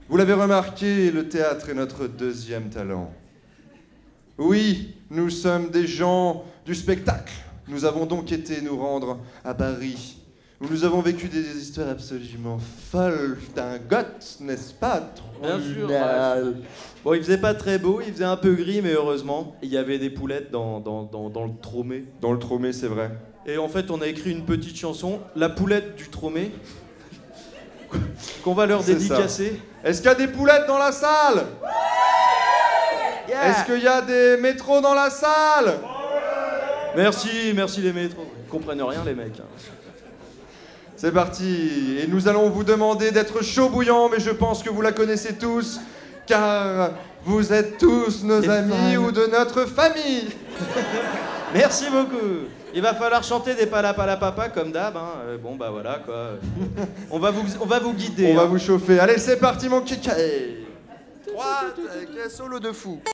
Vous l'avez remarqué, le théâtre est notre deuxième talent. Oui, nous sommes des gens du spectacle. Nous avons donc été nous rendre à Paris, où nous avons vécu des histoires absolument folles, dingotes, n'est-ce pas? Bien sûr. Ouais. Bon, il faisait pas très beau, il faisait un peu gris, mais heureusement, il y avait des poulettes dans le Tromé. Dans le Tromé, c'est vrai. Et en fait, on a écrit une petite chanson, La poulette du Tromé, qu'on va leur dédicacer. Est-ce qu'il y a des poulettes dans la salle? Est-ce qu'il y a des métros dans la salle? Merci les métros. Ils comprennent rien, les mecs. C'est parti. Et nous allons vous demander d'être chaud bouillant, mais je pense que vous la connaissez tous, car vous êtes tous nos amis ou de notre famille. Merci beaucoup. Il va falloir chanter des palapalapapa comme d'hab. Hein. Bon, bah voilà, quoi. On va vous guider. On va vous chauffer. Allez, c'est parti, mon kiki. 3, avec un solo de fou.